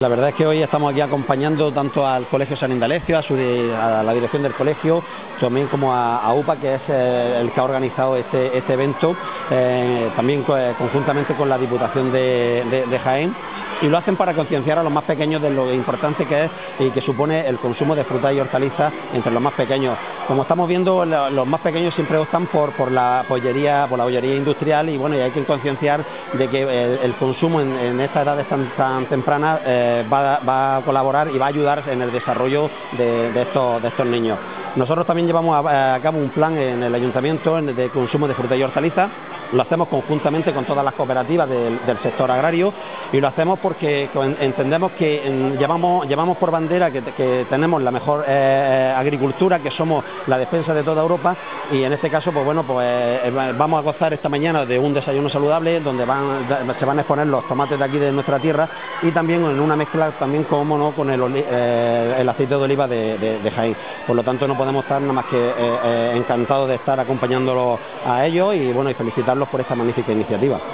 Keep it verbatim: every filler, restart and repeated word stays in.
La verdad es que hoy estamos aquí acompañando tanto al Colegio San Indalecio, a, su, a la dirección del colegio, también como a, a U P A, que es eh, el que ha organizado este, este evento, eh, también eh, conjuntamente con la Diputación de, de, de Jaén, y lo hacen para concienciar a los más pequeños de lo importante que es y que supone el consumo de frutas y hortalizas entre los más pequeños. Como estamos viendo, los más pequeños siempre optan por, por la pollería, por la bollería industrial, y bueno, y hay que concienciar de que el, el consumo en, en estas edades tan, tan tempranas eh, va, va a colaborar y va a ayudar en el desarrollo de, de, estos, de estos niños. Nosotros también llevamos a, a cabo un plan en el ayuntamiento de consumo de frutas y hortalizas. Lo hacemos conjuntamente con todas las cooperativas del, del sector agrario, y lo hacemos porque entendemos que en, llevamos, llevamos por bandera que, que tenemos la mejor eh, agricultura, que somos la defensa de toda Europa, y en este caso pues bueno, pues eh, vamos a gozar esta mañana de un desayuno saludable donde van, se van a exponer los tomates de aquí de nuestra tierra, y también en una mezcla también, como no, con el, eh, el aceite de oliva de, de, de Jaén. Por lo tanto, no podemos estar nada más que eh, eh, encantados de estar acompañándolos a ellos y bueno, y felicitarlos por esta magnífica iniciativa.